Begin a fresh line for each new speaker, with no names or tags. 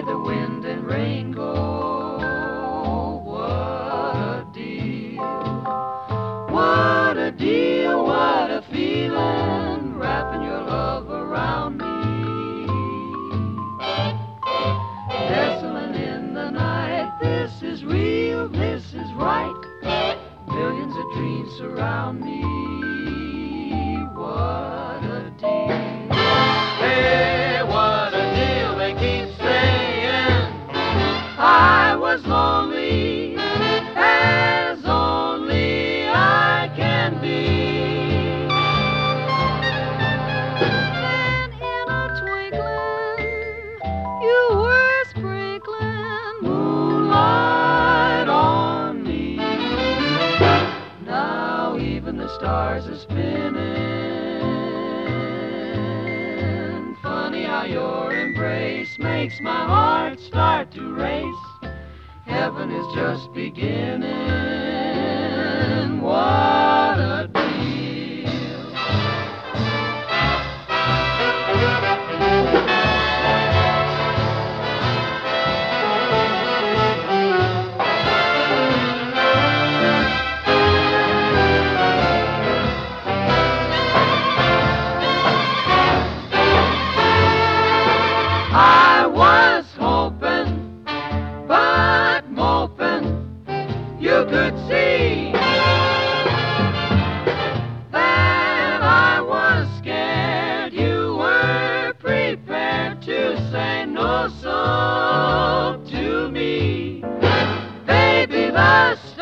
may the wind and rain go. What a deal, what a deal, what a feeling, wrapping your love around me. Nestling in the night, this is real, this is right. Millions of dreams surround me. What a deal. Hey, what a deal, they keep saying. I was lonely as only I can be. Then in a twinkling, you were sprinkling moonlight on me. Now even the stars are spinning. Funny how your embrace makes my heart start to race. Heaven is just beginning. What a deal. I was hoping, but moping, you could see that I was scared. You were prepared to say no so to me. Baby, the